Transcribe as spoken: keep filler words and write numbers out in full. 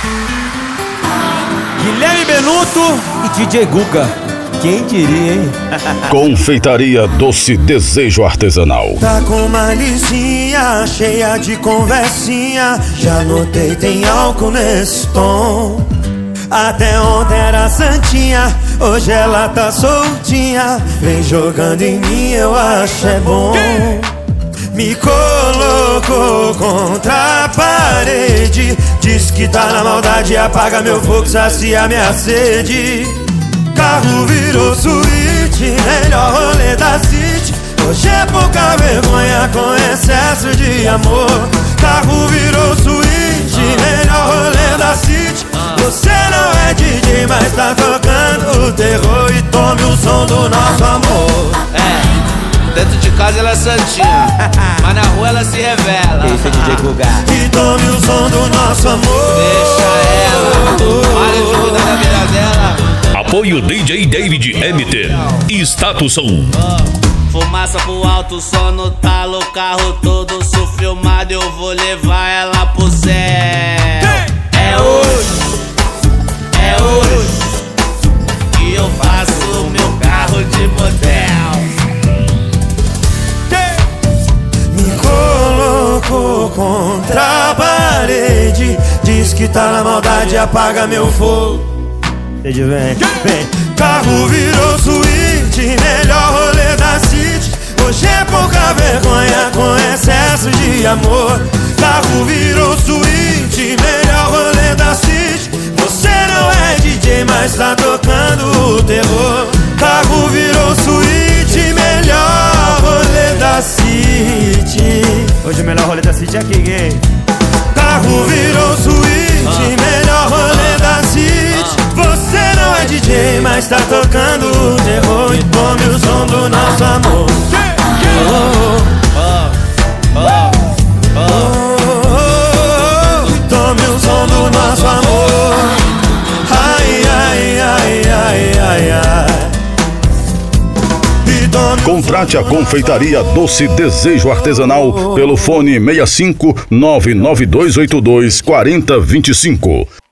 Guilherme Benuto e D J Guga. Quem diria, hein? Confeitaria Doce Desejo Artesanal. Tá com uma lisinha cheia de conversinha. Já notei, tem álcool nesse tom. Até ontem era santinha, hoje ela tá soltinha. Vem jogando em mim, eu acho é bom. Me colocou contra a parede. Diz que tá na maldade, apaga meu fogo, sacia minha sede. Carro virou suíte, melhor rolê da city. Hoje é pouca vergonha com excesso de amor. Carro virou suíte, melhor rolê da city. Você não é D J, mas tá tocando o terror. E tome o som do nosso amor. É, dentro de casa ela é santinha, mas na rua ela se revela. Esse é D J Guga. E tome o som do nosso amor. Deixa ela, para de cuidar da vida dela. Apoio D J David M T. Status Som. Fumaça pro alto, só no talo, carro todo sou filmado. Eu vou levar ela pro céu. É hoje, é hoje que eu faço meu carro de motel. Me colocou contra a parede. Diz que tá na maldade, apaga meu fogo. Vem, vem. Carro virou suíte, melhor rolê da city. Hoje é pouca vergonha com excesso de amor. Carro virou suíte, melhor rolê da city. Você não é D J, mas tá tocando o terror. Carro virou suíte, melhor rolê da city. Hoje o melhor rolê da city é aqui, gay. Carro virou suíte, melhor rolê da city. Você não é D J, mas tá tocando o terror. E tome o som do nosso amor. E tome o som do nosso amor. Ai, ai, ai, ai, ai, ai. Contrate a Confeitaria Doce Desejo Artesanal pelo fone seis cinco nove nove dois oito dois quatro zero dois cinco.